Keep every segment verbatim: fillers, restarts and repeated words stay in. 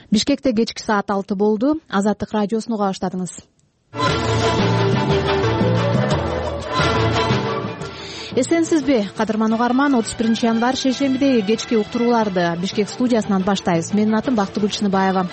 Бишкекте кечки саат алты болду. Азаттык радиосун уга баштадыңыз. Эсенсизби, кадырман угарман? отуз биринчи январь шейшембидеги кечки уктурууларды Бишкек студиясынан баштайбыз. Менин атым Бактыгүл Чыныбаева.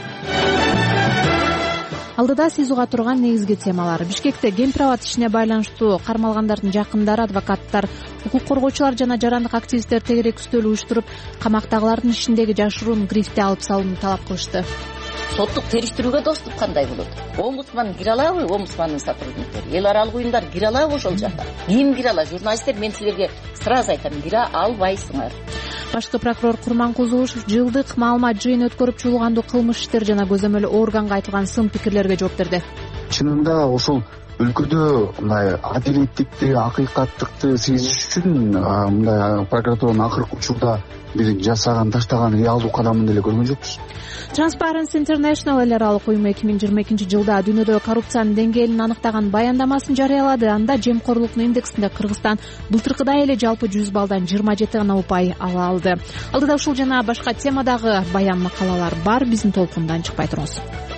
Алдыда сиз уга турган негизги темалар: Бишкекте кемпир абад ишине байланыштуу кармалгандардын жакындары, адвокаттар, укук коргоочулар жана жарандык активисттер тегерек үстөл уюштуруп, камактагылардын ишиндеги жашыруун грифти алып салууну талап кылышты. Соттук териштирүүгө доступ кандай болот? Омбудсман кире алабы? Омбудсмандын сотрудниктери, эл аралык уюмдар кире алабы ошол жака? Ким кире алат? Журналисттер, мен силерге сразу айтам, кире албайсыңар. Башкы прокурор Курманкул Зулушев жылдык маалымат жыйын өткөрүп чыгылгандуу кылмыш иштер жана көзөмөл органга айтылган сын пикирлерге жооп берди. Чынында ошол өлкөдө мындай адилеттикти, акыйкаттыкты сезиш үчүн мындай прокуратуранын акыркы учурда бир жасаган, таштаган реалдуу кадамын деле көргөн жокпуз. Transparency International эл аралык уюму эки миң жыйырма экинчи жылда дүйнөдө коррупциянын деңгээлин аныктаган баяндамасын жарыялады. Анда жемкорлуктун индексинде Кыргызстан былтыркыдай эле жалпы жүз балдан жыйырма жети гана упай ала алды. Алдыда ушул жана башка темадагы баян макалалар бар. Биздин толкундан чыкпай туруңуз.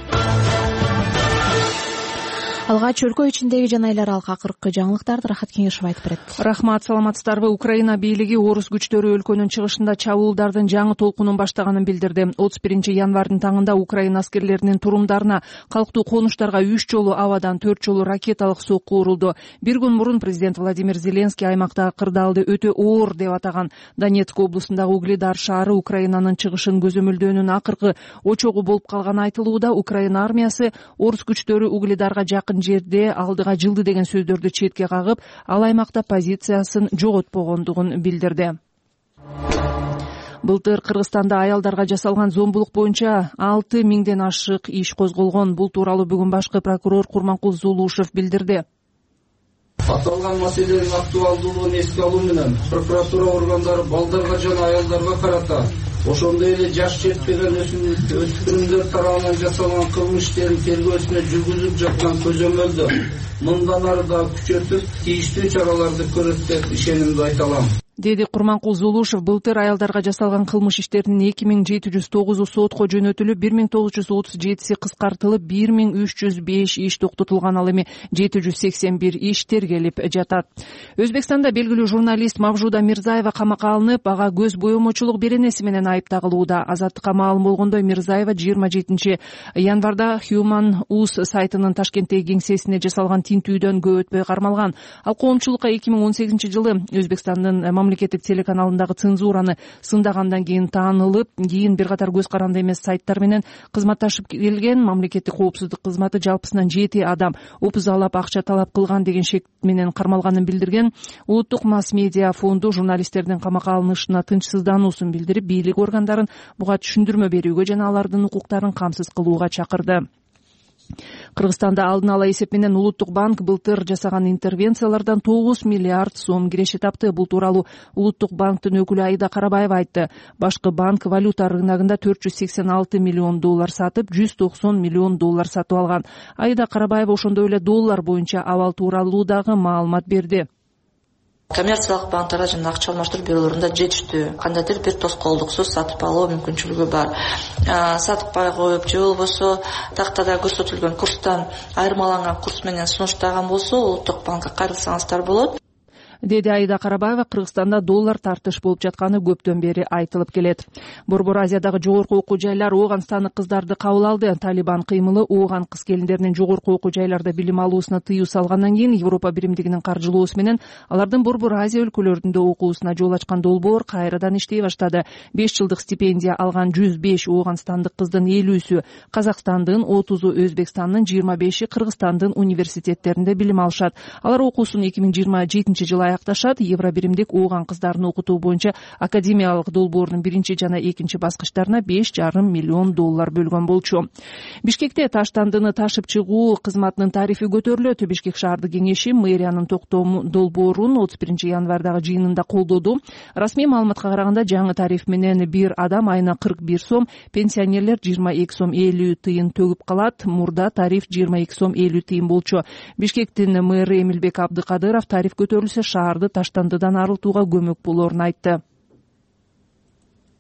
Алгач өлкө ичиндеги жана эл аралык акыркы жаңылыктарды Рахат Кеңешев айтып берет. Рахмат, саламатсыздарбы? Украина бийлиги орус күчтөрү өлкөнүн чыгышында чабуулдардын жаңы толкунун баштаганын билдирди. отуз биринчи январдын таңында Украина аскерлеринин турумдарына, калктуу конуштарга үч жолу абадан, төрт жолу ракеталык сокку урулду. Бир күн мурун президент Владимир Зеленский аймактагы кырдаалды өтө оор деп атаган Донецк облусундагы Угледар шаары Украинанын чыгышын көзөмөлдөөнүн акыркы очогу болуп калганы айтылууда. Украина армиясы орус күчтөрү Угледарга жакын жерде алдыга жылды деген сөздөрдү четке кагып, ал аймакта позициясын жоготпогондугун билдирди. Былтыр Кыргызстанда аялдарга жасалган зомбулук боюнча алты миңден ашык иш козголгон. Бул тууралуу бүгүн башкы прокурор Курманкул Зулушев билдирди. Аталган маселенин актуалдуулугун эске алуу менен прокуратура органдары балдарга жана аялдарга карата, ошондой эле жаш жетпеген өспүрүмдөр тарабынан жасалган кылмыш иштерин тергөөсүнө жүргүзүп жаткан көзөмөлдө мындан ары да күчөтүп, тийиштүү чараларды көрөт деп ишенимди айта алам, деди Курманкул Зулушев. Былтыр аялдарга жасалган кылмыш иштеринин эки миң жети жүз тогузу сотко жөнөтүлүп, бир миң тогуз жүз отуз жетиси кыскартылып, бир миң үч жүз беш иш токтотулган. Ал эми жети жүз сексен бир иш тергелип жатат. Өзбекстанда белгилүү журналист Мавжуда Мирзаева камакка алынып, ага көз боемочулук беренеси менен айыпталууда. Азаттыкка маалым болгондой, Мирзаева жыйырма жетинчи январда Human Us сайтынын Ташкенттеги кеңсесине жасалган тинтүүдөн көп өтпөй кармалган. Ал коомчулукка эки миң он сегизинчи жылы Өзбекстандын мамлекеттик телеканалындагы цензураны сындагандан кийин таанылып, кийин бир катар көз каранды эмес сайттар менен кызматташып келген. Мамлекеттик коопсуздук кызматы жалпысынан жети адам опузалап акча талап кылган деген шек менен кармалганын билдирген. Улуттук масс-медиа фонду журналисттердин камакка алынышына тынчсыздануусун билдирип, бийлик органдарын буга түшүндүрмө берүүгө жана алардын укуктарын камсыз кылууга чакырды. Кыргызстанда алдын ала эсеп менен Улуттук банк былтыр жасаган интервенциялардан тогуз миллиард сом киреше тапты. Бул тууралуу Улуттук банктын өкүлү Аида Карабаева айтты. Башкы банк валюта рыногунда төрт жүз сексен алты миллион доллар сатып, жүз токсон миллион доллар сатып алган. Аида Карабаева ошондой эле доллар боюнча абал тууралуу дагы маалымат берди. Коммерциялык банктарда жана акча алмаштыруу бюролорунда жетиштүү кандайдыр бир тоскоолдуксуз сатып алуу мүмкүнчүлүгү бар. Сатыкпай коюп же болбосо тактада көрсөтүлгөн курстан айырмаланган курс менен сунуштаган болсо, Улуттук банкка кайрылсаңыздар болот, деди Аида Карабаева. Кыргызстанда доллар тартыш болуп жатканы көптөн бери айтылып келет. Борбор Азиядагы жогорку окуу жайлар ооган саны кыздарды кабыл алды. Талибан кыймылы ооган кыз келиндеринин жогорку окуу жайларда билим алуусуна тыюу салгандан кийин Европа биримдигинин каржылоосу менен алардын Борбор Азия өлкөлөрүндө окуусуна жол ачкан долбоор кайрадан иштей баштады. беш жылдык стипендия алган жүз беш оогандстандык кыздын элүүсү Казакстандын, отузу Өзбекстандын, жыйырма беши Кыргызстандын университеттеринде билим алышат. Алар окуусун эки миң жыйырма жетинчи жылы аякташат. Евробиримдик ооган кыздарын окутуу боюнча академиялык долбоордун биринчи жана экинчи баскычтарына беш жарым миллион доллар бөлгөн болчу. Бишкекте таштандыны ташып чыгуу кызматынын тарифи көтөрүлөт. Бишкек шаардык кеңеши мэриянын токтоо долбоорун отуз биринчи январдагы жыйынында колдоду. Расмий маалыматка караганда жаңы тариф менен бир адам айына кырк бир сом, пенсионерлер жыйырма эки сом элүү тыйын төгүп калат. Мурда тариф жыйырма эки сом элүү тыйын болчу. Бишкектин мэрі Эмилбек Абдыкадыров тариф көтөрүлсө шаарды таштандыдан арылтууга көмөк болоорун айтты.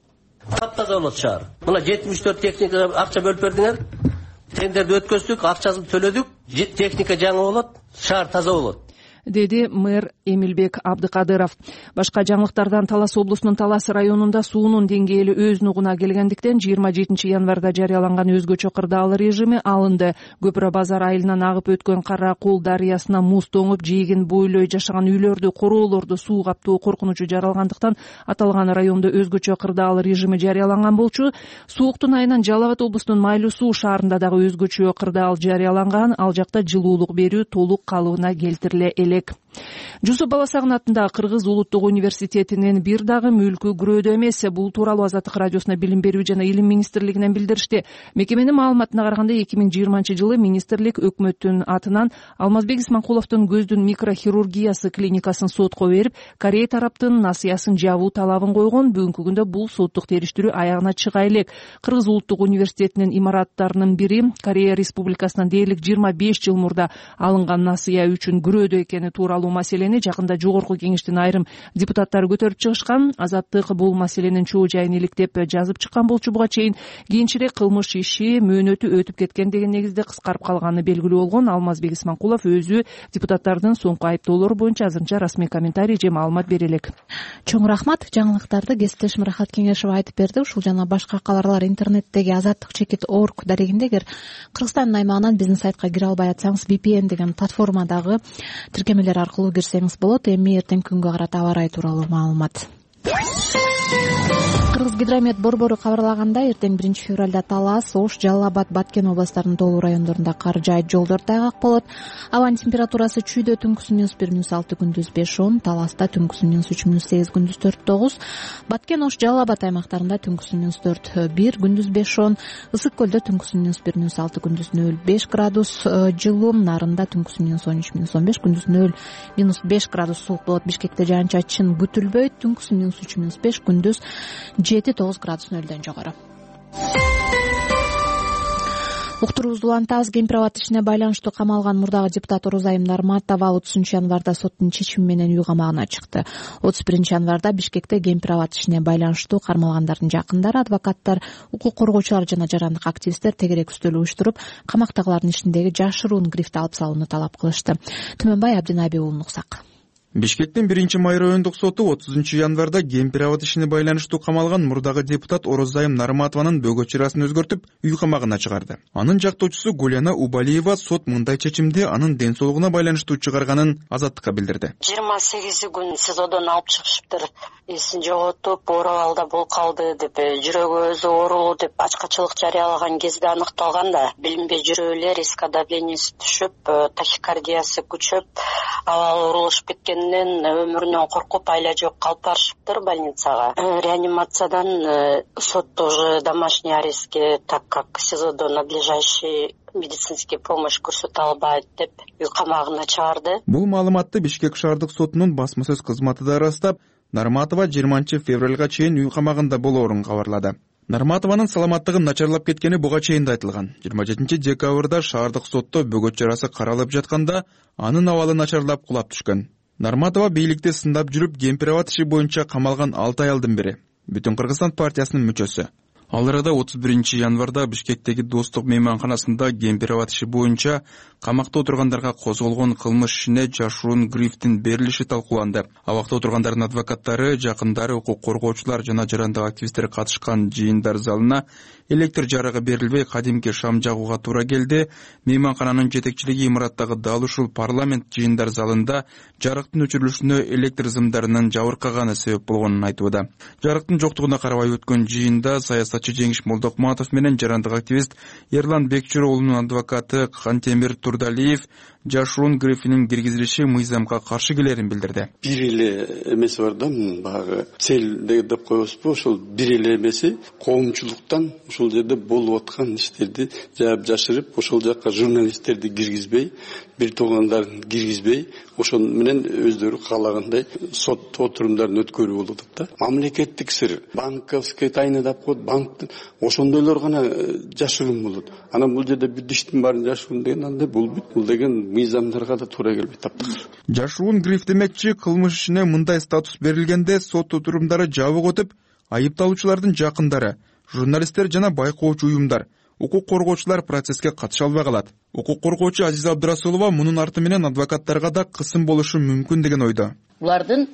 таптаза болот шаар. Мына жетимиш төрт техника акча бөлүп бердиңер. Тендерди өткөздүк, акчасын төлөдүк. Техника жаңы болот, шаар таза болот, деди мэр Эмилбек Абдыкадыров. Башка жаңылыктардан Талас облусунун Талас районунда суунун деңгээли өз нугуна келгендиктен жыйырма жетинчи январда жарыяланган өзгөчө кырдаал режими алынды. Көпүрө базар айылынан агып өткөн Кара Кул дарыясына муз тоңуп, жээгин бойлой жашаган үйлөрдү, короолорду суу каптоо коркунучу жаралгандыктан аталган райондо өзгөчө кырдаал режими жарыяланган болчу. Сууктун айынан Жалал Абад облусунун Майлуу суу шаарында дагы өзгөчө кырдаал жарыяланган. Ал жакта жылуулук берүү толук калыбына келтириле элек. Жусуп Баласагын атындагы Кыргыз улуттук университетинин бир дагы мүлкү күрөөдө эмес. Бул тууралуу Азаттык радиосуна билим берүү жана илим министрлигинен билдиришти. Мекеменин маалыматына караганда эки миң жыйырманчы жылы министрлик өкмөттүн атынан Алмазбек Исманкуловдун көздүн микрохирургиясы клиникасын сотко берип, Корея тараптын насыясын жабуу талабын койгон. Бүгүнкү күндө бул соттук териштирүү аягына чыга элек. Кыргыз улуттук университетинин имараттарынын бири Корея Республикасынан дээрлик жыйырма беш жыл мурда алынган насыя үчүн күрөөдө экени тууралуу маселени жакында жогорку кеңештин айрым депутаттары көтөрүп чыгышкан. Азаттык бул маселенин чоо жайын иликтеп жазып чыккан болчу. Буга чейин кийинчерээк кылмыш иши мөөнөтү өтүп кеткен деген негизде кыскарып калганы белгилүү болгон. Алмазбек Исманкулов өзү депутаттардын соңку айыптоолору боюнча азырынча расмий комментарий же маалымат бере элек. Чоң рахмат. Жаңылыктарды кесиптешим Рахат Кеңешова айтып берди. Ушул жана башка кабарлар интернеттеги азаттык чекит точка орг дарегинде. Эгер Кыргызстандын аймагынан биздин сайтка кире албай атсаңыз, ви пи эн деген платформадагы тиркемелер аркылуу кирсеңиз болот. Эми эртең күнгө карата аба ырайы тууралуу маалымат. Кыргызгидромет борбору кабарлагандай, эртең биринчи февралда Талас, Ош, Жалал Абад, Баткен областарынын тоолуу райондорунда кар жаайт, жолдор тайгак болот. Абанын температурасы чүйдө түнкүсүн минус бир, минус алты, күндүз беш он, Таласта түнкүсүн минус үч, минус сегиз, күндүз төрт тогуз, Баткен, Ош, Жалал Абад аймактарында түнкүсүн минус төрт бир, күндүз беш он, Ысык көлдө түнкүсүн минус бир, минус алты, күндүз нөл беш градус, жылуу, Нарында түнкүсүн минус он үч, минус он беш, күндүз нөл, минус беш градус суук болот. Бишкекте жаан-чачын күтүлбөйт, түнкүсүн минус үч, минус беш, күндүз жети тогуз градус нөлдөн жогору. Уктуруубузду улантабыз. Кемпир абад ишине байланыштуу камалган мурдагы депутат Орозайым Нарматова отузунчу январда соттун чечими менен үй камагына чыкты. отуз биринчи январда Бишкекте кемпир абад ишине байланыштуу кармалгандардын жакындары, адвокаттар, укук коргоочулар жана жарандык активисттер тегерек үстөл уюштуруп, камактагылардын ишиндеги жашыруун грифти алып салууну талап кылышты. Түмөнбай Абдинаби уулу Уксак. Бишкектин биринчи май райондук соту отузунчу январда кемпир абад ишине байланыштуу камалган мурдагы депутат Орозайым Нарматованын бөгөт чырасын өзгөртүп, үй камагына чыгарды. Анын жактоочусу Гуляна Убалиева сот мындай чечимди анын ден соолугуна байланыштуу чыгарганын Азаттыкка билдирди. жыйырма сегизи күн СИЗОдон алып чыгышыптыр. Эсин жоготуп, оору бул калды деп, жүрөгү өзү оорулуу деп ачкачылык жарыялаган кезде аныкталган да. Билинбей жүрүп эле риск давлениеси түшүп, тахикардиясы күчөп, абал оорулушуп кеткен өмүрүнөн коркуп айла жок калып барышыптыр больницага. Реанимациядан сотто уже домашний арестке, так как СИЗОдо надлежащий медицинский помощь көрсөтө албайт деп үй камагына чыгарды. Бул маалыматты Бишкек шаардык сотунун басма сөз кызматы да ырастап, Нарматова жыйырманчы февралга чейин үй камагында болоорун кабарлады. Нарматованын саламаттыгы начарлап кеткени буга чейин да айтылган. жыйырма жетинчи декабрда шаардык сотто бөгөт чарасы каралып жатканда анын абалы начарлап кулап түшкөн. Нарматова бийликти сындап жүрүп, кемпир абад иши боюнча камалган алты аялдын бири. Бүтүн Кыргызстан партиясынын мүчөсү. Ал арада отуз биринчи январда Бишкектеги Достук мейманканасында кемпир абад иши боюнча камакта отургандарга козголгон кылмыш ишине жашыруун грифтин берилиши талкууланды. Абакта отургандардын адвокаттары, жакындары, укук коргоочулар жана жарандык активисттер катышкан жыйындар залына электр жарыгы берилбей кадимки шам жагууга туура келди. Мейманкананын жетекчилиги имараттагы дал ушул парламент жыйындар залында жарыктын өчүрүлүшүнө электр зымдарынын жабыркаганы себеп болгонун айтууда. Жарыктын жоктугуна карабай өткөн жыйында саясатчы Жеңиш Молдокматов менен жарандык активист Эрлан Бекчироолунун адвокаты Кантемир Турдалиев жашыруун грифинин киргизилиши мыйзамга каршы келерин билдирди. Бир эле эмеси бар да, баягы цел деп коебузбу, ошол бир эле эмеси коомчулуктан ушул жерде болуп аткан иштерди жаап жашырып, ошол жакка журналисттерди киргизбей, бир туугандарын киргизбей, ошол менен өздөрү каалагандай сот отурумдарын өткөрүү болуп атат да. Мамлекеттик сыр, банковский тайна деп коет, банктын ошондойлор гана жашыруун болот. Анан бул жерде бүт иштин баарын жашыруун деген андай болбойт. Бул деген мыйзамдарга да туура келбейт таптакыр. Жашыруун гриф демекчи, кылмыш ишине мындай статус берилгенде сот отурумдары жабык өтүп, айыпталуучулардын жакындары, журналисттер жана байкоочу уюмдар, укук коргоочулар процесске катыша албай калат. Укук коргоочу Азиза Абдырасулова мунун арты менен адвокаттарга да кысым болушу мүмкүн деген ойдо. Улардын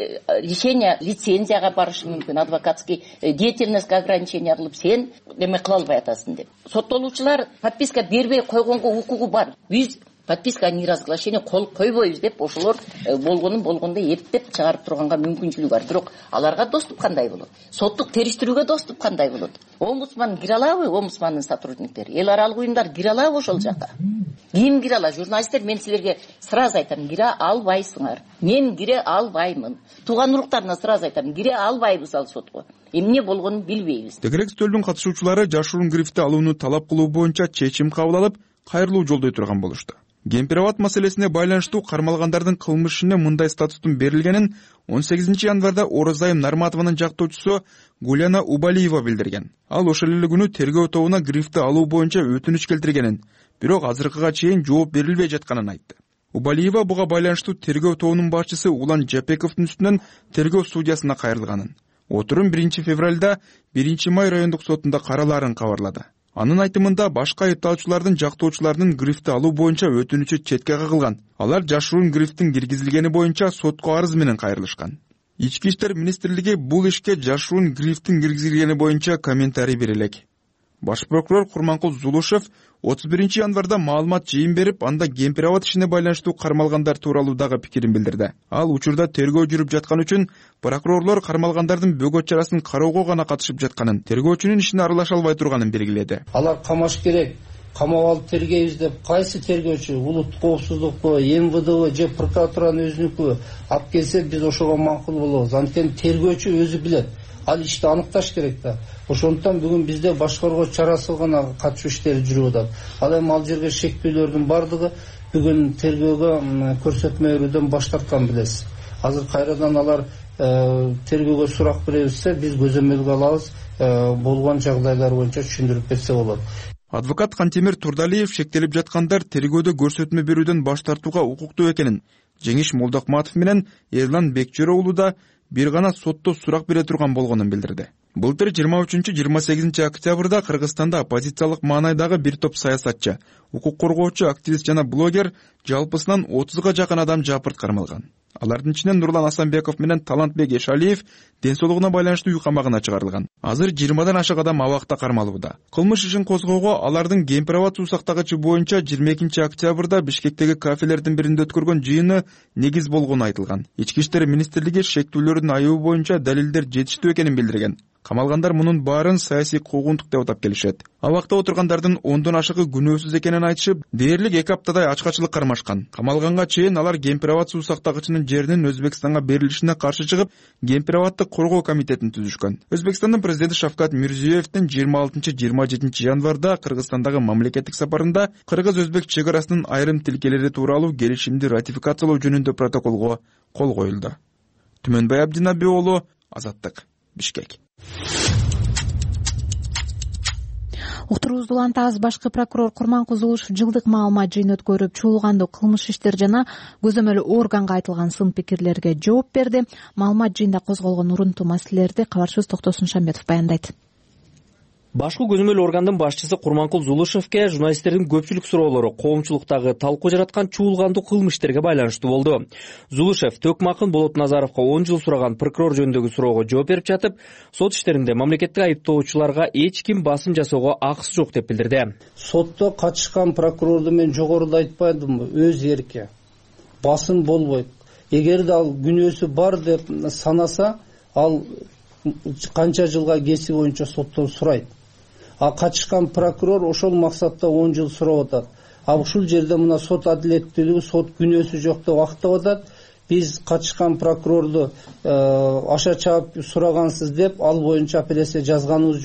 решение лицензияга барышы мүмкүн, адвокатский деятельностьке ограничение алып сен эме кыла албай атасың деп. Соттолуучулар подписка бербей койгонго укугу бар. Биз подписка о неразглашении кол койбойбуз деп ошолор болгонун болгондой эптеп чыгарып турганга мүмкүнчүлүгү бар. Бирок аларга доступ кандай болот? Соттук териштирүүгө доступ кандай болот? Омбудсман кире алабы? Омбудсмандын сотрудниктери, эл аралык уюмдар кире алабы ошол жака? Ким кире алат? Журналисттер, мен силерге сразу айтам, кире албайсыңар. Мен кире албаймын. Тууган уруктарына сразу айтам, кире албайбыз ал сотко. Эмне болгонун билбейбиз. Тегерек стөлдүн катышуучулары жашыруун грифти алууну талап кылуу боюнча чечим кабыл алып, кайрылуу жолдой турган болушту. Кемпирабад маселесине байланыштуу кармалгандардын кылмыш ишине мындай статустун берилгенин он сегизинчи январда Оразайым Нарматованын жактоочусу Гуляна Убалиева билдирген. Ал ошол эле күнү тергөө тобуна грифти алуу боюнча өтүнүч келтиргенин, бирок азыркыга чейин жооп берилбей жатканын айтты. Убалиева буга байланыштуу тергөө тобунун башчысы Улан Жапековдун үстүнөн тергөө судьясына кайрылганын. Отурум биринчи февралда биринчи май райондук сотунда каралаарын кабарлады. Анын айтымында башка айыпталуучулардын жактоочулардын грифти алуу боюнча өтүнүчү четке кагылган. Алар жашыруун грифтин киргизилгени боюнча сотко арыз менен кайрылышкан. Ички иштер министрлиги бул ишке жашыруун грифтин киргизилгени боюнча комментарий бере элек. Баш прокурор Курманкул Зулушев отуз биринчи январда маалымат жыйын берип, анда Кемпирабад ишине байланыштуу кармалгандар тууралуу дагы пикирин билдирди. Ал учурда тергөө жүрүп жаткан үчүн прокурорлор кармалгандардын бөгөт чарасын кароого гана катышып жатканын, тергөөчүнүн ишине аралаша албай турганын белгиледи. Алар камаш керек, камап алып тергейбиз деп кайсы тергөөчү, улуттук коопсуздукпу, эм вэ дэ же прокуратуранын өзүнүкү алып келсе, биз ошого макул болобуз. Анткени тергөөчү өзү билет. Ал ишти аныкташ керек да. Ошондуктан бүгүн бизде баш коргоо чарасы гана катышуу иштери жүрүп атат. Ал эми ал жерге шектүүлөрдүн бардыгы бүгүн тергөөгө көрсөтмө берүүдөн баш тарткан билесиз. Азыр кайрадан алар тергөөгө сурак беребизсе, биз көзөмөлгө алабыз, болгон жагдайлар боюнча түшүндүрүп берсе болот. Адвокат Кантемир Турдалиев шектелип жаткандар тергөөдө көрсөтмө берүүдөн баш тартууга укуктуу экенин, Жеңиш Молдокматов менен Эрлан Бекчөрө уулу да бир гана сотто сурак бере турган болгонун билдирди. Былтыр жыйырма үчүнчү жыйырма сегизинчи октябрда Кыргызстанда оппозициялык маанайдагы бир топ саясатчы, укук коргоочу, активист жана блогер жалпысынан отузга жакын адам жапырт кармалган. Алардын ичинен Нурлан Асанбеков менен Талантбек Эшалиев ден соолугуна байланыштуу үй камагына чыгарылган. Азыр жыйырмадан ашык адам абакта кармалууда. Кылмыш ишин козгоого алардын Кемпирабад суу сактагычы боюнча жыйырма экинчи октябрда Бишкектеги кафелердин биринде өткөргөн жыйыны негиз болгону айтылган. Ички иштер министрлиги шектүүлөрдүн айыбы боюнча далилдер жетиштүү экенин билдирген. Камалгандар мунун баарын саясий куугунтук деп атап келишет. Абакта отургандардын ондон ашыгы күнөөсүз экенин айтышып, дээрлик эки аптадай ачкачылык кармашкан. Камалганга чейин алар Кемпирабад суу сактагычынын жеринин Өзбекстанга берилишине каршы чыгып, Кемпирабадды коргоо комитетин түзүшкөн. Өзбекстандын президенти Шавкат Мирзиёевдин жыйырма алтынчы жыйырма жетинчи январда Кыргызстандагы мамлекеттик сапарында кыргыз-өзбек чек арасынын айрым тилкелери тууралуу келишимди ратификациялоо жөнүндө протоколго кол коюлду. Түмөнбай Абдинаби уулу, Азаттык, Бишкек. Уктуруубузду улантабыз. Башкы прокурор Курманкул Зулушев жылдык маалымат жыйын өткөрүп, чуулгандуу кылмыш иштер жана көзөмөлү органга айтылган сын пикирлерге жооп берди. Маалымат жыйында козголгон урунтуу маселелерди кабарчыбыз Токтосун Шамбетов баяндайт. Башкы көзөмөл органдын башчысы Курманкул Зулушевке журналисттердин көпчүлүк суроолору коомчулуктагы талкуу жараткан чуулгандуу кылмыш иштерге байланыштуу болду. Зулушев Төкмакын Болот Назаровго он жыл сураган прокурор жөнүндөгү суроого жооп берип жатып, сот иштеринде мамлекеттик айыптоочуларга эч ким басым жасоого акысы жок деп билдирди. Сотто катышкан прокурорду мен жогоруда айтпадымбы, өз эрки. Басым болбойт. Эгерде ал күнөөсү бар деп санаса, ал канча жылга кеси боюнча соттон сурайт. А катышкан прокурор ошол максатта он жыл сурап атат. А ушул жерде мына сот адилеттүүлүгү, сот күнөөсү жок деп актап атат. Биз катышкан прокурорду аша чаап сурагансыз деп ал боюнча апелляция жазганыбыз жок.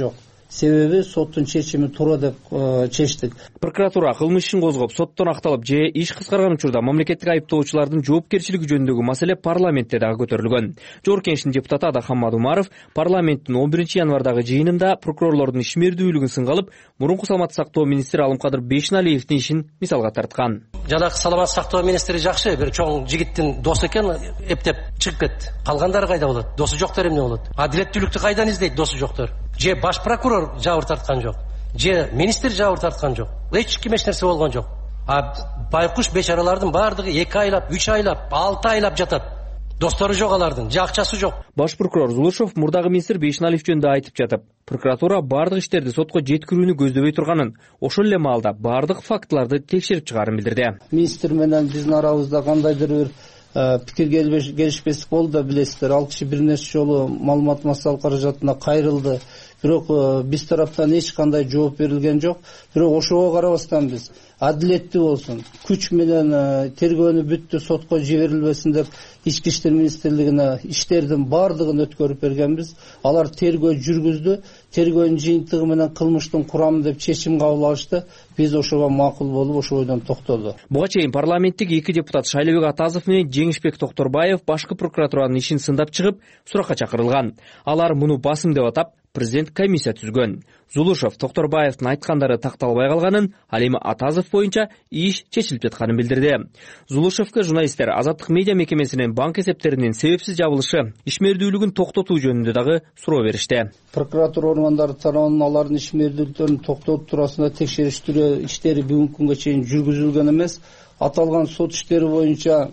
себеби соттун чечими туура деп чечтик. Прокуратура кылмыш ишин козгоп, соттон акталып же иш кыскарган учурда мамлекеттик айыптоочулардын жоопкерчилиги жөнүндөгү маселе парламентте дагы көтөрүлгөн. Жогорку Кеңештин депутаты Адахаммад Умаров парламенттин он биринчи январдагы жыйынында прокурорлордун ишмердүүлүгүн сынга алып, мурунку саламатты сактоо министри Алымкадыр Бейшеналиевдин ишин мисалга тарткан. Жанагы саламатты сактоо министри жакшы, бир чоң жигиттин досу экен, эптеп чыгып кетти. Калгандары кайда болот? Досу жоктор эмне болот? Адилеттүүлүктү кайдан издейт досу жоктор? Же баш прокурор жабыр тарткан жок, же министр жабыр тарткан жок, эч ким эч нерсе болгон жок. А байкуш бечаралардын баардыгы эки айлап, үч айлап, алты айлап жатат. Достору жок алардын, же акчасы жок. Баш прокурор Зулушев мурдагы министр Бейшеналиев жөнүндө айтып жатып, прокуратура баардык иштерди сотко жеткирүүнү көздөбөй турганын, ошол эле маалда баардык фактыларды текшерип чыгаарын билдирди. Министр менен биздин арабызда кандайдыр бир пикир келишпестик болду да билесиздер. Ал киши бир нече жолу маалымат массалык каражатына кайрылды. Бирок биз тараптан эч кандай жооп берилген жок. Бирок ошого карабастан биз адилеттүү болсун, күч менен тергөөнү бүттү, сотко жиберилбесин деп Ички иштер министрлигине иштердин баардыгын өткөрүп бергенбиз. Алар тергөө жүргүздү. Тергөөнүн жыйынтыгы менен кылмыштын курамы деп чечим кабыл алышты. Биз ошого макул болуп, ошо бойдон токтоду. Буга чейин парламенттик эки депутат Шайлебек Атазов менен Жеңишбек Токторбаев башкы прокуратуранын ишин сындап чыгып, суракка чакырылган. Алар муну басым деп атап, президент комиссия түзгөн. Зулушев Токторбаевдин айткандары такталбай калганын, ал эми Атазов боюнча иш чечилип жатканын билдирди. Зулушевке журналисттер Азаттык медиа мекемесинин банк эсептеринин себепсиз жабылышы, ишмердүүлүгүн токтотуу жөнүндө дагы суроо беришти. Прокуратура органдары тарабынан алардын ишмердүүлүктөрүн токтотуу туурасында текшерүү иштери бүгүнкү күнгө чейин жүргүзүлгөн эмес. Аталган сот иштери боюнча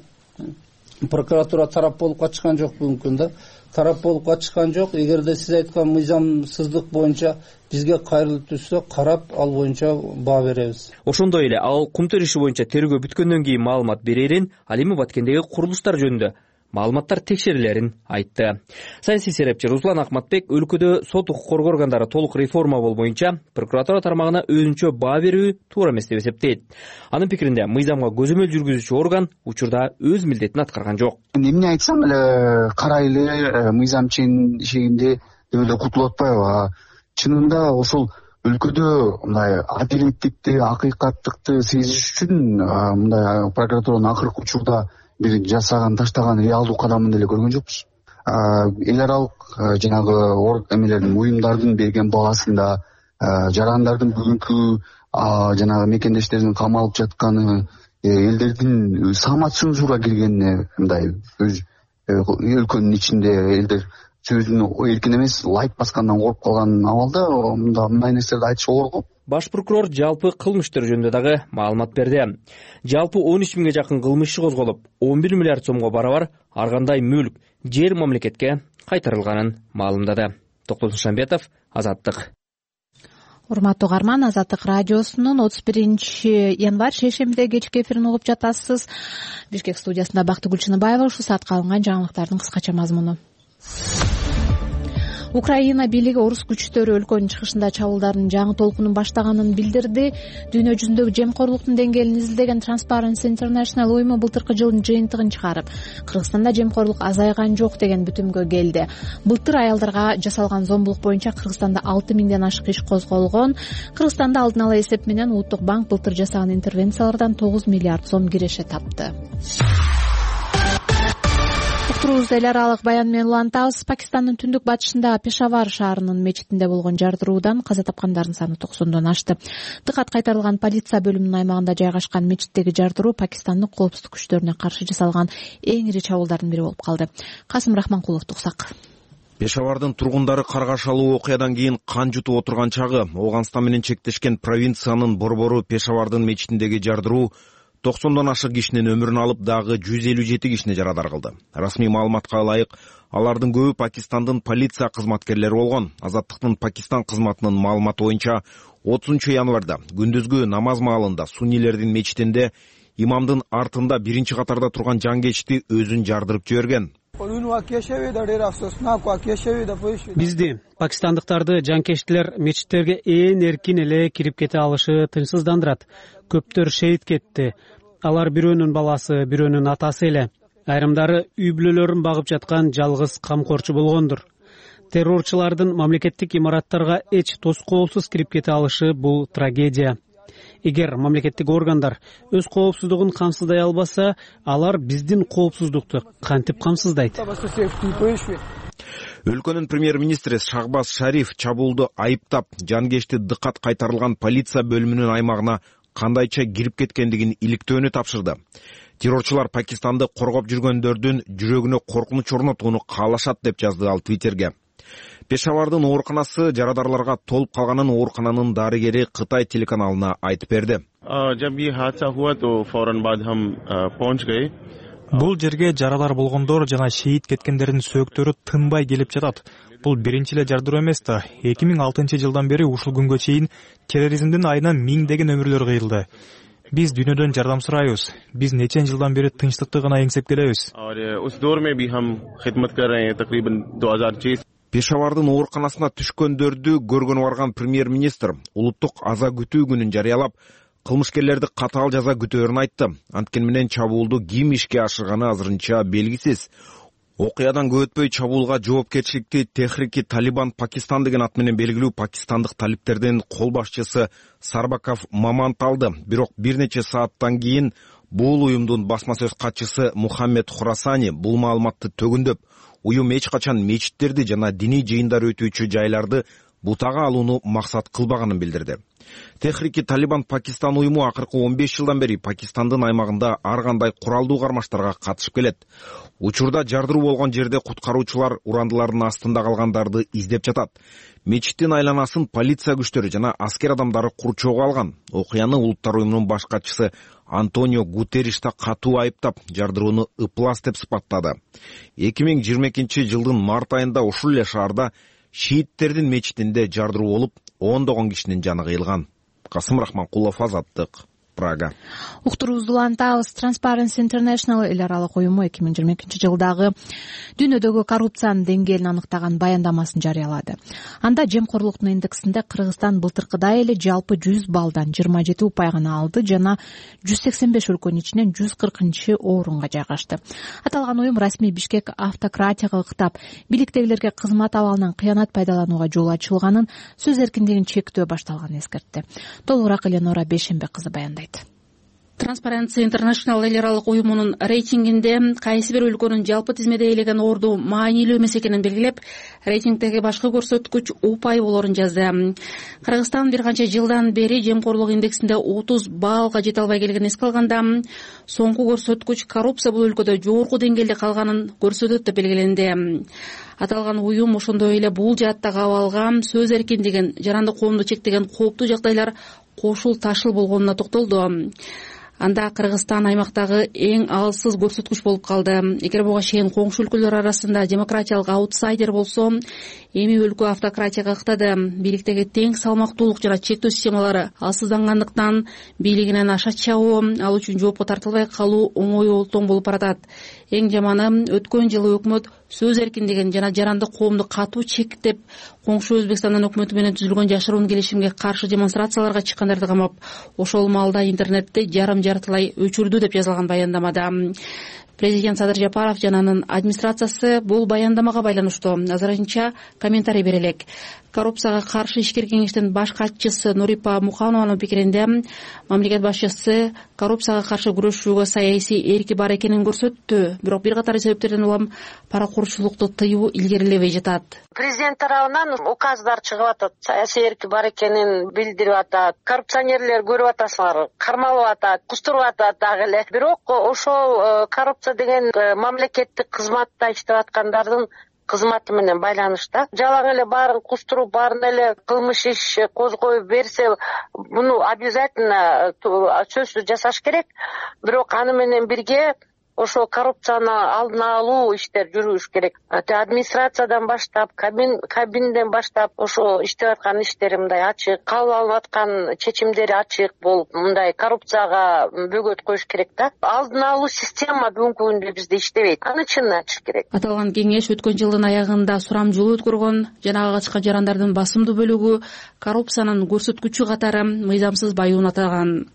прокуратура тарап болуп качкан жок бүгүнкү күндө. Тарап болуп качкан жок. Эгерде сиз айткан мыйзамсыздык боюнча бизге кайрылып түшсө, карап ал боюнча баа беребиз. Ошондой эле ал Кумтөр иши боюнча тергөө бүткөндөн кийин маалымат берерин, ал эми Баткендеги курулуштар жөнүндө маалыматтар текшерилерин айтты. Саясий серепчи Руслан Акматбек өлкөдө сот укук коргоо органдары толук реформа болуу боюнча прокуратура тармагына өзүнчө баа берүү туура эмес деп эсептейт. Анын пикиринде мыйзамга көзөмөл жүргүзүүчү орган учурда өз милдетин аткарган жок. Эмне айтсам эле карайлы мыйзам чегинде деп эле кутулуп атпайбы? Чынында ошол өлкөдө мындай адилеттикти, акыйкаттыкты сезиш үчүн мындай прокуратуранын акыркы учурда бир жасаган, таштаган реалдуу кадамын деле көргөн жокпуз. Эл аралык жанагы эмелердин, уюмдардын берген баасында, жарандардын бүгүнкү жанагы мекендештердин камалып жатканы, элдердин саамат цензура киргенине, мындай өз өлкөнүн ичинде элдер сөзүн эркин эмес, лайк баскандан коркуп калган абалда мындай нерселерди айтыш оор го. Баш прокурор жалпы кылмыш иштери жөнүндө дагы маалымат берди. Жалпы он үч миңге жакын кылмыш иши козголуп, он бир миллиард сомго барабар ар кандай мүлк, жер мамлекетке кайтарылганын маалымдады. Токтол Шамбетов, Азаттык. Урматтуу угарман, Азаттык радиосунун отуз биринчи январь шейшембиде кечки эфирин угуп жатасыз. Бишкек студиясында Бактыгүл Чыныбаева. Ушул саатка алынган жаңылыктардын кыскача мазмуну. Украина бийлиги орус күчтөрү өлкөнүн чыгышында чабуулдардын жаңы толкунун баштаганын билдирди. Дүйнө жүзүндөгү жемкорлуктун деңгээлин изилдеген Transparency International уюму былтыркы жылдын жыйынтыгын чыгарып, Кыргызстанда жемкорлук азайган жок деген бүтүмгө келди. Былтыр аялдарга жасалган зомбулук боюнча Кыргызстанда алты миңден ашык иш козголгон. Кыргызстанда алдын ала эсеп менен Улуттук банк былтыр жасаган интервенциялардан тогуз миллиард сом киреше тапты. Эл аралык баян менен улантабыз. Пакистандын түндүк батышында Пешавар шаарынын мечитинде болгон жардыруудан каза тапкандардын саны токсондон ашты. Дыкат кайтарылган полиция бөлүмүнүн аймагында жайгашкан мечиттеги жардыруу Пакистандык коопсуздук күчтөрүнө каршы жасалган эң ири чабуулдардын бири болуп калды. Касым Рахманкуловду уксак. Пешавардын тургундары каргашалуу окуядан кийин кан жутуп отурган чагы Ооганстан менен чектешкен провинциянын борбору Пешавардын мечитиндеги жардыруу токсондон ашык кишинин өмүрүн алып, дагы жүз элүү жети кишини жарадар кылды. Расмий маалыматка ылайык, алардын көбү Пакистандын полиция кызматкерлери болгон. Азаттыктын Пакистан кызматынын маалыматы боюнча отузунчу январда күндүзгү намаз маалында суннилердин мечитинде имамдын артында биринчи катарда турган жангечти өзүн жардырып жиберген. Бизди, пакистандыктарды жанкечтилер мечиттерге ээн эркин эле кирип кете алышы тынчсыздандырат. Көптөр шейит кетти. Алар бирөөнүн баласы, бирөөнүн атасы эле. Айрымдары үй бүлөлөрүн багып жаткан жалгыз камкорчу болгондур. террорчулардын мамлекеттик имараттарга эч тоскоолсуз кирип кете алышы бул трагедия. Эгер мамлекеттик органдар өз коопсуздугун камсыздай албаса, алар биздин коопсуздукту кантип камсыздайт? Өлкөнүн премьер-министри Шахбаз Шариф чабуулду айыптап, жанкечти дыккат кайтарылган полиция бөлүмүнүн аймагына кандайча кирип кеткендигин иликтөөнү тапшырды. Террорчулар Пакистанды коргоп жүргөндөрдүн жүрөгүнө коркунуч орнотууну каалашат деп жазды ал Твиттерге. Пешавардын ооруканасы жарадарларга толуп калганын оорукананын дарыгери Кытай телеканалына айтып берди. Бул жерге жаралар болгондор жана шейит кеткендердин сөөктөрү тынбай келип жатат. Бул биринчи эле жардыруу эмес да. эки миң алтынчы жылдан бери ушул күнгө чейин терроризмдин айынан миңдеген өмүрлөр кыйылды. Биз дүйнөдөн жардам сурайбыз. Биз нече жылдан бери тынчтыкты гана эңсеп келебиз. Пешавардын ооруканасына түшкөндөрдү көргөнү барган премьер-министр улуттук аза күтүү күнүн жарыялап, кылмышкерлерди катаал жаза күтөөрүн айтты. Анткени менен чабуулду ким ишке ашырганы азырынча белгисиз. Окуядан көп өтпөй чабуулга жоопкерчиликти Техрики Талибан Пакистан деген ат менен белгилүү пакистандык талиптердин кол башчысы Сарбаков Мамант алды. Бирок бир нече сааттан кийин бул уюмдун басма сөз катчысы Мухаммед Хурасани бул маалыматты төгүндөп, уюм эч качан мечиттерди жана диний жыйындар өтүүчү жайларды бутага алууну максат кылбаганын билдирди. Техрики Талибан Пакистан уюму акыркы он беш жылдан бери Пакистандын аймагында ар кандай куралдуу кармаштарга катышып келет. Учурда жардыруу болгон жерде куткаруучулар урандылардын астында калгандарды издеп жатат. Мечиттин айланасын полиция күчтөрү жана аскер адамдары курчоого алган. Окуяны Улуттар уюмунун баш катчысы Антонио Гутерриш да катуу айыптап, жардырууну ыплас деп сыпаттады. эки миң жыйырма экинчи жылдын март айында ушул эле шаарда шииттердин мечитинде жардыруу болуп, ондогон кишинин жаны кыйылган. Касым Рахманкулов, Азаттык, Прага. Уктуруубузду улантабыз. Transparency International эл аралык уюму эки миң жыйырма экинчи жылдагы дүйнөдөгү коррупциянын деңгээлин аныктаган баяндамасын жарыялады. Анда жемкорлуктун индексинде Кыргызстан былтыркыдай эле жалпы жүз баллдан жыйырма жети упай гана алды жана жүз сексен беш өлкөнүн ичинен жүз кыркынчы орунга жайгашты. Аталган уюм расмий Бишкек автократияга ыктап, бийликтегилерге кызмат абалынан кыянат пайдаланууга жол ачылганын, сөз эркиндигин чектөө башталганын эскертти. Толугураак Эленора Бейшембек кызы баяндайт. Transparency International эл аралык уюмунун рейтингинде кайсы бир өлкөнүн жалпы тизмеде ээлеген орду маанилүү эмес экенин белгилеп, рейтингдеги башкы көрсөткүч упай болоорун жазды. Кыргызстан бир канча жылдан бери жемкорлук индексинде отуз баллга жете албай келгенин эске алганда, соңку көрсөткүч коррупция бул өлкөдө жогорку деңгээлде калганын көрсөтөт деп белгиленди. Аталган уюм ошондой эле бул жааттагы абалга сөз эркиндигин, жаранды коомду чектеген кооптуу жагдайлар кошул ташыл болгонуна токтолду. Анда Кыргызстан аймактагы эң алсыз көрсөткүч болуп калды. Эгер буга чейин коңшу өлкөлөр арасында демократиялык аутсайдер болсо, эми өлкө автократияга ыктады. Бийликтеги тең салмактуулук жана чектөө системалары алсыздангандыктан бийлигинен аша чабуу, ал үчүн жоопко тартылбай калуу оңой олтоң болуп баратат. Эң жаманы, өткөн жылы өкмөт сөз эркиндигин жана жаранды коомду катуу чектеп, коңшу Өзбекстандын өкмөтү менен түзүлгөн жашыруун келишимге каршы демонстрацияларга чыккандарды камап, ошол маалда интернетти жарым жартылай өчүрдү деп жазылган баяндамада. Президент Садыр Жапаров жана анын администрациясы бул баяндамага байланыштуу азырынча комментарий бере элек. Коррупцияга каршы ишкер кеңештин баш катчысы Нурипа Муханованын пикиринде, мамлекет башчысы коррупцияга каршы күрөшүүгө саясий эрки бар экенин көрсөттү. Бирок бир катар себептерден улам паракурчулукту тыюу илгерилебей жатат. Президент тарабынан указдар чыгып атат, саясий эрки бар экенин билдирип атат. Коррупционерлер көрүп атасыңар, кармалып атат, кустуруп атат дагы эле. Бирок ошол коррупция деген мамлекеттик кызматта иштеп аткандардын кызматы менен байланышта. Жалаң эле баарын кустуруп, баарын эле кылмыш иш козгоюп берсе, муну обязательно сөзсүз жасаш керек. Бирок аны менен бирге ошо коррупцияны алдын алуу иштер жүрүш керек. Администрациядан баштап, кабин кабинден баштап ошо иштеп аткан иштери мындай ачык, кабыл алынып аткан чечимдери ачык болуп, мындай коррупцияга бөгөт коюш керек да. Алдын алуу система бүгүнкү күндө бизде иштебейт. Аны чынын ачыш керек. Аталган кеңеш өткөн жылдын аягында сурамжылоо өткөргөн жана ага катышкан жарандардын басымдуу бөлүгү коррупциянын көрсөткүчү катары мыйзамсыз баюун атаган.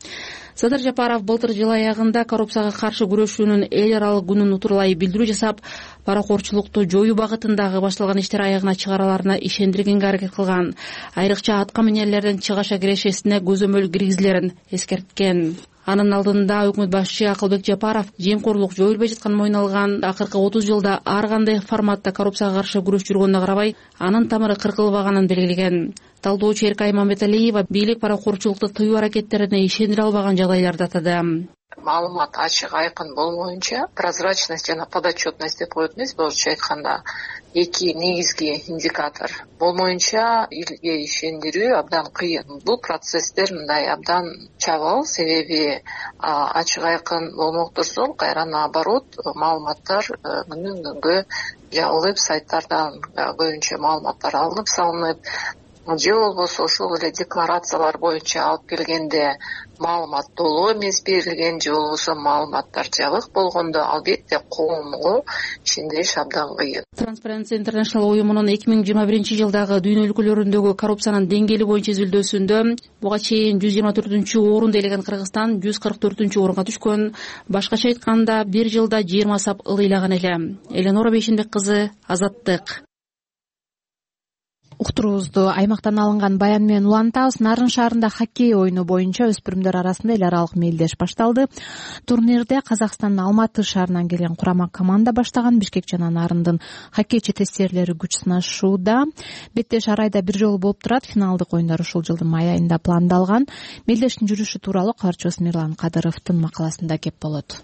Садыр Жапаров былтыр жыл аягында коррупцияга каршы күрөшүүнүн эл аралык күнүн утурлай билдирүү жасап, паракорчулукту жоюу багытындагы башталган иштер аягына чыгараларына ишендиргенге аракет кылган. Айрыкча атка минерлердин чыгаша кирешесине көзөмөл киргизилерин эскерткен. Анын алдында өкмөт башчы Акылбек Жапаров жемкорлук жоюлбай жатканын мойнуна алган. Акыркы отуз жылда ар кандай форматта коррупцияга каршы күрөшүп жүргөнүнө карабай, анын тамыры кыркылбаганын белгилеген. Талдоочу Эркай Мамбеталиева бийлик паракорчулукту тыюу аракеттерине ишендире албаган жагдайларды атады. Маалымат ачык айкын болмоюнча, прозрачность жана подотчетность деп коет эмес, орусча айтканда эки негизги индикатор болмоюнча элге ишендирүү абдан кыйын. Бул процесстер мындай абдан чабал, себеби ачык айкын болмок турсун, кайра наоборот маалыматтар күндөн күнгө жабылып, сайттардан көбүнчө маалыматтар алынып салынып, же болбосо ошол эле декларациялар боюнча алып келгенде маалымат толук эмес берилген, же болбосо маалыматтар жабык болгондо албетте коомго ишендириш абдан кыйын. Transparency International уюмунун эки миң жыйырма биринчи жылдагы дүйнө өлкөлөрүндөгү коррупциянын деңгээли боюнча изилдөөсүндө буга чейин жүз жыйырма төртүнчү орунду ээлеген Кыргызстан жүз кырк төртүнчү орунга түшкөн. Башкача айтканда бир жылда жыйырма сап ылыйлаган эле. Эленора Бейшенбек кызы, Азаттык. Уктуруубузду аймактан алынган баян менен улантабыз. Нарын шаарында хоккей оюну боюнча өспүрүмдөр арасында эл аралык мелдеш башталды. Турнирде Казакстандын Алматы шаарынан келген курама команда баштаган. Бишкек жана Нарындын хоккейчи тестерлери күч сынашууда. Беттеш ар айда бир жолу болуп турат. Финалдык оюндар ушул жылдын май айында пландалган. Мелдештин жүрүшү тууралуу кабарчыбыз Мирлан Кадыровдун макаласында кеп болот.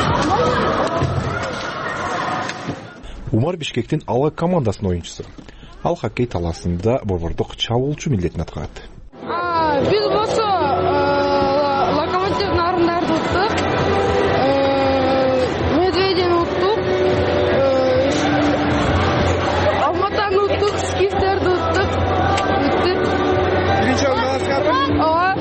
Умар Бишкектин Алга командасынын оюнчусу. Ал хоккей талаасында борбордук чабуулчу милдетин аткарат. Биз болсо Локомотив Нарындарды уттук, Медведин уттук, Алматаны уттук, Скифтерди уттук. Биринчи орунга аласыздарбы? Ооба.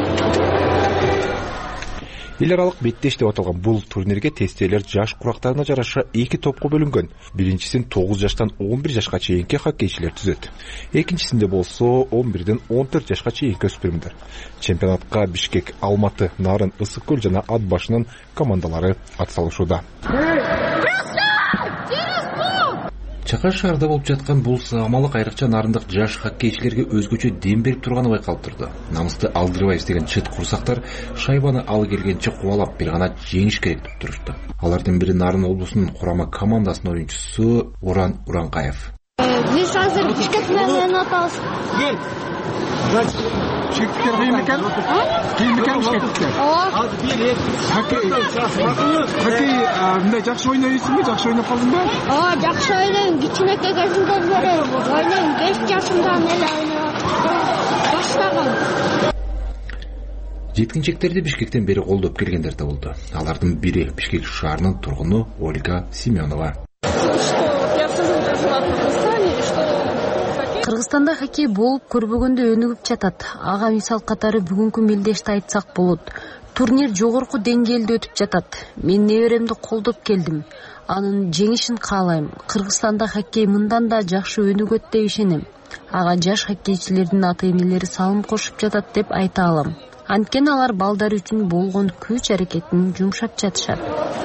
Эл аралык беттеш деп аталган бул турнирге тестелер жаш курактарына жараша эки топко бөлүнгөн. Биринчисин тогуз жаштан он бир жашка чейинки хоккейчилер түзөт. Экинчисинде болсо он бирден он төрт жашка чейинки өспүрүмдөр. Чемпионатка Бишкек, Алматы, Нарын, Ысык көл жана Ат башынын командалары атсалышууда. Чакар шаарында болуп жаткан бул сыгамалык айрыкча нарындык жаш хоккейчилерге өзгөчө дем берип турганы байкалып турду. Намысты алдырбайбыз деген чыт курсактар шайбаны алы келгенче кубалап бир гана жеңиш керек деп турушту. Алардын бири Нарын облусунун курама командасынын оюнчусу Уран Уранкаев. Биз азыр Бишкек менен атабыз. Бишкектер кыйын экен? Кыйын экен Бишкектер? Ооба. Хоккей. Хоккей мындай жакшы ойнойсуңбу? Жакшы ойноп калдыңбы? Ооба, жакшы ойнойм. Кичинекей кезимден бери ойнойм. беш жашымдан эле ойноп баштагам. Жеткинчектерди Бишкектен бери колдоп келгендер да болду. Алардын бири Бишкек шаарынын тургуну Ольга Семенова. Кыргызстанда хоккей болуп көрбөгөндө өнүгүп жатат. Ага мисал катары бүгүнкү мелдешти айтсак болот. Турнир жогорку деңгээлде өтүп жатат. Мен неберемди колдоп келдим. Анын жеңишин каалайм. Кыргызстанда хоккей мындан да жакшы өнүгөт деп ишенем. Ага жаш хоккейчилердин ата-энелери салым кошуп жатат деп айта алам. Анткени алар балдар үчүн болгон күч аракетин жумшап жатышат.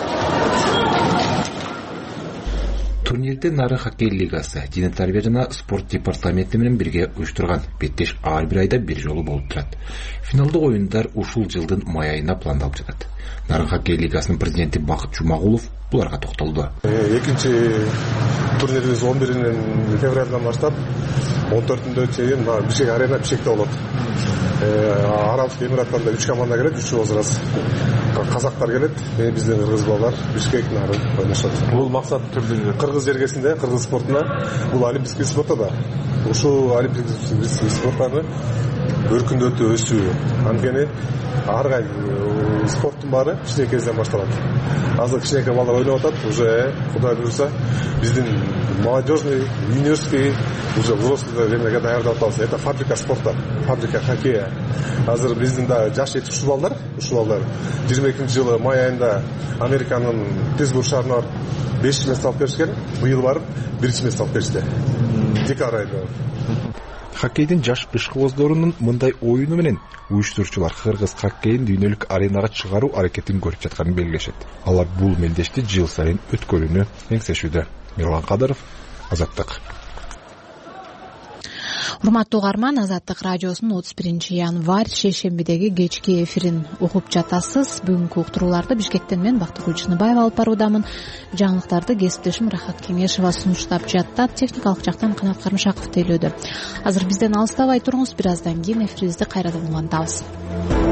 Турнирде Нарын хоккей лигасы, Дене тарбия жана спорт департаменти менен бирге уюштурган. Беттеш ар бир айда бир жолу болуп турат. Финалдык оюндар ушул жылдын май айына пландалып жатат. Нарын хоккей лигасынын президенти Бакыт Жумагулов буларга токтолду. Экинчи турнирибиз он биринен февралдан баштап он төртүндө чейин Бишкек арена Бишкекте болот. Арабский Эмираттан да үч команда келет, үчөө озурас. Казактар келет, биздин кыргыз балдар Бишкек Нарын ойношот. Бул максат кыргыз жергесинде, кыргыз спортуна, бул олимпийский спортта да. Ушул олимпийский спорттарды өркүндөтүү, өсүү. Анткени ар кай спорттун баары кичинекей кезден башталат. Азыр кичинекей балдар ойноп атат, уже Кудай буйрса биздин молодежный, юниорский, уже взрослый времяга даярдап атабыз. Это фабрика спорта, фабрика хоккея. Азыр биздин да жаш жетишүү балдар, ушул балдар жыйырма экинчи жылы май айында Американын Питтсбург шаарына барып бешинчи место алып келишкен. Быйыл барып биринчи место алып келишти. Декабрь айында. хоккейдин жаш ишкыбоздорунун мындай оюну менен уюштуруучулар кыргыз хоккейин дүйнөлүк аренага чыгаруу аракетин көрүп жатканын белгилешет. Алар бул мелдешти жыл сайын өткөрүүнү эңсешүүдө. Мирлан Кадыров, Азаттык. Урматтуу угарман, Азаттык радиосунун отуз биринчи январь шейшембидеги кечки эфирин угуп жатасыз. Бүгүнкү уктурууларды Бишкектен мен Бактыгүл Чыныбаева алып баруудамын. Жаңылыктарды кесиптешим Рахат Кеңешева сунуштап жаттат. Техникалык жактан Канат Кармышаков тейлөөдө. Азыр бизден алыстабай туруңуз, бир аздан кийин эфирибизди кайрадан улантабыз.